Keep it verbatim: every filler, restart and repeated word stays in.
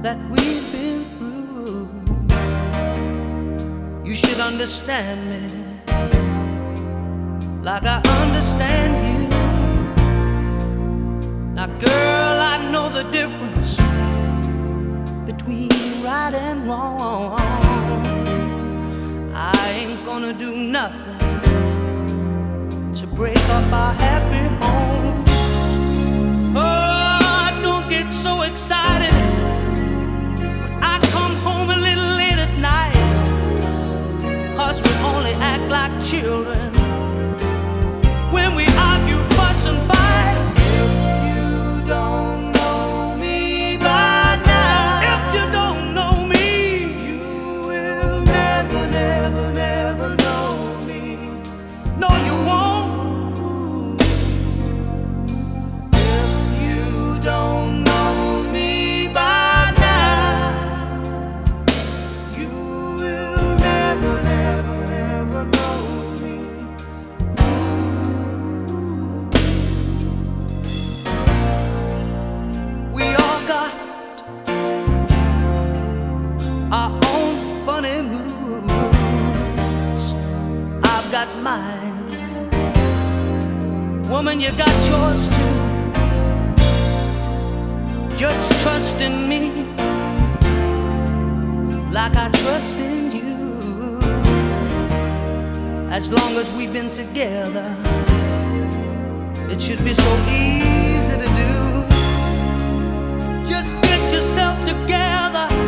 that we've been through. You should understand me like I understand you. Now girl, I know the difference between right and wrong. I ain't gonna do nothing to break up our happy home. Oh, don't get so excited when I come home a little late at night, 'cause we only act like children when we argue, fuss and fight. If you don't know me by now, if you don't know me, you will never, never, never know me. No, you won't. If you don't know me by now, you will never, never, never know me. We all got our own funny moods. I've got mine. Woman, you got yours too. Just trust in me like I trust in you. As long as we've been together, it should be so easy to do. Just get yourself together